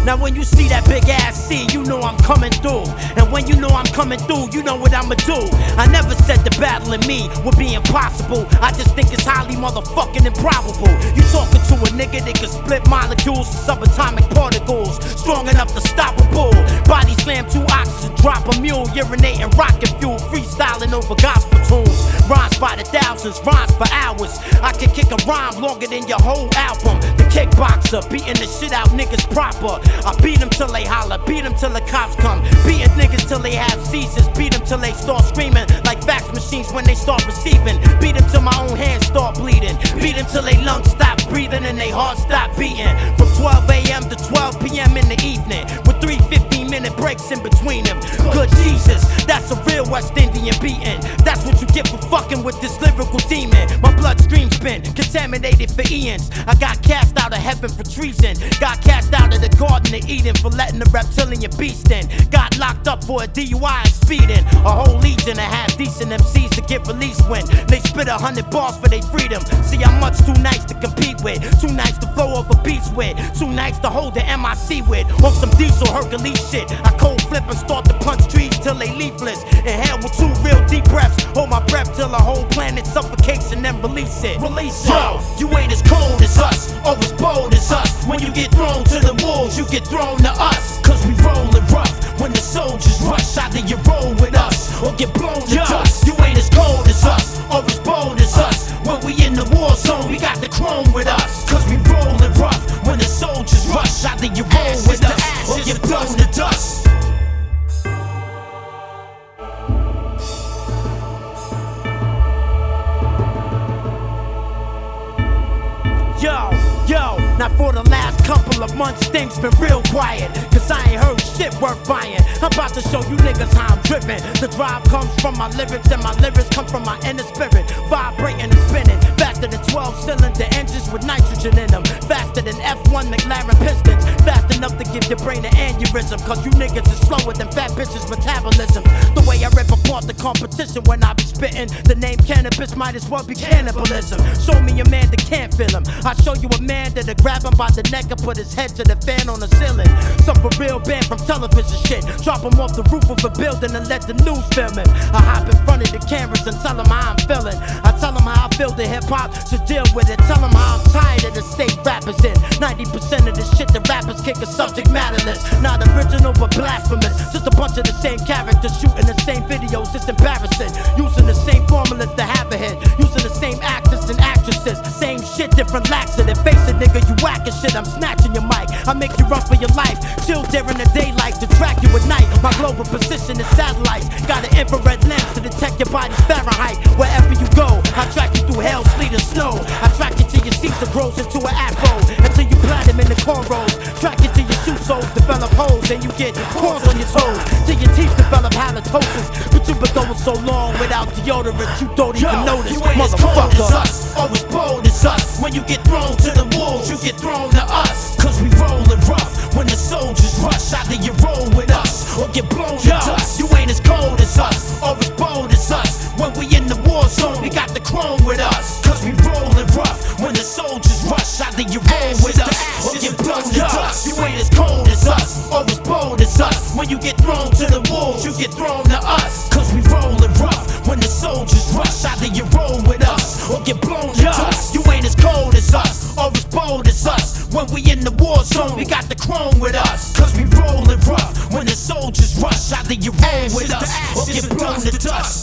Now when you see that big ass C, you know I'm coming through. And when you know I'm coming through, you know what I'ma do. I never said the battle in me would be impossible. I just think it's highly motherfucking improbable. You talking to a nigga that can split molecules to subatomic particles, strong enough to stop a bull. Body slam 2 oxygen, drop a mule, urinating rocket fuel, freestyling over gospel tunes. Rhymes by the thousands, rhymes for hours. I can kick a rhyme longer than your whole album. The kickboxer, beating the shit out niggas proper. I beat them till they holler, beat them till the cops come. Beating niggas till they have seizures, beat them till they start screaming like fax machines when they start receiving. Beat them till my own hands start bleeding. Beat them till they lungs stop breathing and they heart stop beating. From 12 a.m. to 12 p.m. in the evening, with 3 15-minute breaks in between them. Good Jesus, that's a real West Indian beating. That's what you get for fucking with this lyrical demon. My bloodstream's been contaminated for eons. I got cast out of heaven for treason. Got cast out of the Garden of Eden for letting the reptilian beast in. Got locked up for a DUI and speeding. A whole legion of half-decent MCs to get released when they spit 100 bars for their freedom. See, I'm much too nice to compete with, too nice to flow over beats with, too nice to hold the MIC with. On some diesel Hercules shit, I cold flip and start to punch trees till they leafless. Inhale with 2 real deep breaths, hold my breath till the whole planet suffocates and then release it. Yo, you ain't as cold as us, or as bold as us. When you get thrown to the wolves, you get thrown to us. Cause we rollin' rough, when the soldiers rush, either you roll with us, or get blown to dust. You ain't as cold as us, or as bold as us. When we in the war zone, we got the chrome with us. Cause we rollin' rough, when the soldiers rush, either you roll with us, or get blown to dust. Yo, now for the last couple of months, things been real quiet. Cause I ain't heard shit worth buying. I'm about to show you niggas how I'm driven. The drive comes from my lyrics, and my lyrics come from my inner spirit. Vibrating and spinning, faster than 12-cylinder engines with nitrogen in them. Faster than F1 McLaren pistons. Fast enough to give your brain an aneurysm. Cause you niggas is slower than fat bitches' metabolism. The way I rip apart the competition when I be spitting, the name cannabis might as well be cannibalism. Show me a man that can't feel him. I show you a man that'll grab him by the neck and put his head to the fan on the ceiling. Some for real band from television shit. Drop him off the roof of a building and let the news film him. I hop in front of the cameras and tell him how I'm feeling. I tell him how I feel the hip hop, so deal with it. Tell him how I'm tired of the state rappers in. 90% of the shit that rappers kick is subject matterless. Not original but blasphemous. Just a bunch of the same characters shooting the same videos. It's embarrassing. Using the same formulas to have a hit. Using the same actors and actresses. Same shit, different laxative. Face it, nigga, you whacking shit. I'm snatching your mic. I make you run for your life. Chill during the daylight to track you at night. My global position is satellites. Got an infrared lens to detect your body's Fahrenheit. Wherever you go, I track you through hell, sleet, and snow. I track you till your Caesar grows into an afro. Until you plant him in the cornrows. Track you till your shoe soles develop holes and you get corns on your toes. Till your teeth develop halitosis. But you've been going so long without deodorant, you don't even notice. You ain't as cold as us, or as bold as us. When you get thrown to the wolves, you get thrown to us. Cause we rollin' rough, when the soldiers rush, either you roll with us, or get blown to dust. You ain't as cold as us, or as bold as us. When we in the war zone, we got the chrome with us. Cause we rollin' rough, when the soldiers rush, either you roll with us, or get blown to dust. You ain't as cold as us, or as bold as us. When you get thrown to the wolves, you get thrown to us. Cause we rollin' rough, when the soldiers rush, either you roll with us, or get blown to dust. You ain't as cold as us, or as bold as us. When we in the war zone, we got the chrome with us. Cause we rollin' rough, when the soldiers rush, either you roll with us, or get blown to dust.